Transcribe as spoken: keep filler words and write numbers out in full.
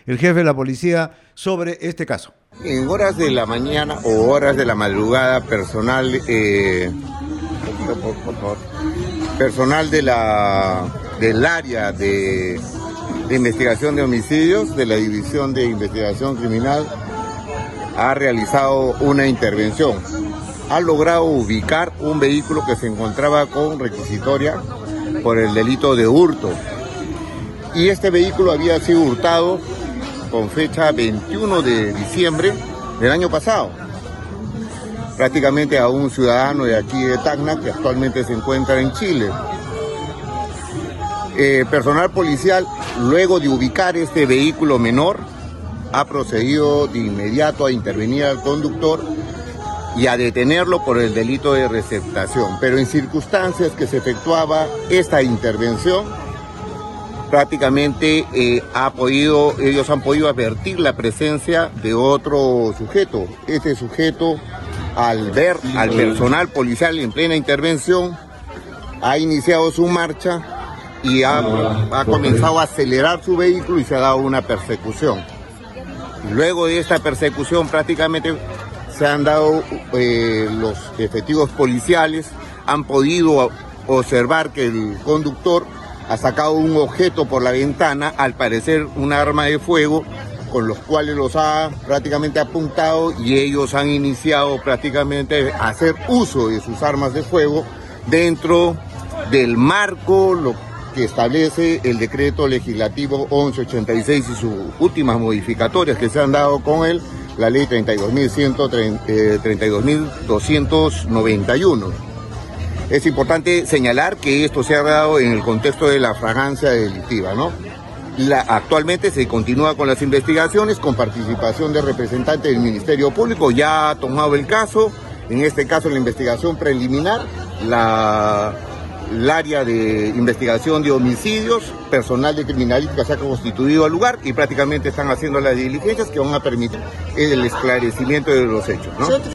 el jefe de la policía sobre este caso. En horas de la mañana o horas de la madrugada, personal, eh, por, por favor, personal de la, del área de, de investigación de homicidios, de la División de Investigación Criminal, ha realizado una intervención. Ha logrado ubicar un vehículo que se encontraba con requisitoria por el delito de hurto. Y este vehículo había sido hurtado con fecha veintiuno de diciembre del año pasado, prácticamente a un ciudadano de aquí de Tacna que actualmente se encuentra en Chile. Eh, personal policial, luego de ubicar este vehículo menor, ha procedido de inmediato a intervenir al conductor y a detenerlo por el delito de receptación. Pero en circunstancias que se efectuaba esta intervención, prácticamente eh, ha podido, ellos han podido advertir la presencia de otro sujeto. Este sujeto, al ver al personal policial en plena intervención, ha iniciado su marcha y ha, ha comenzado a acelerar su vehículo y se ha dado una persecución. Luego de esta persecución prácticamente se han dado eh, los efectivos policiales, han podido observar que el conductor ha sacado un objeto por la ventana, al parecer un arma de fuego, con los cuales los ha prácticamente apuntado y ellos han iniciado prácticamente a hacer uso de sus armas de fuego dentro del marco lo que establece el decreto legislativo once ochenta y seis y sus últimas modificatorias que se han dado con él, la ley treinta y dos mil doscientos noventa y uno. Es importante señalar que esto se ha dado en el contexto de la fragancia delictiva, ¿no? La, actualmente se continúa con las investigaciones con participación de representantes del Ministerio Público, ya ha tomado el caso, en este caso la investigación preliminar, la... el área de investigación de homicidios, personal de criminalística se ha constituido al lugar y prácticamente están haciendo las diligencias que van a permitir el esclarecimiento de los hechos, ¿no?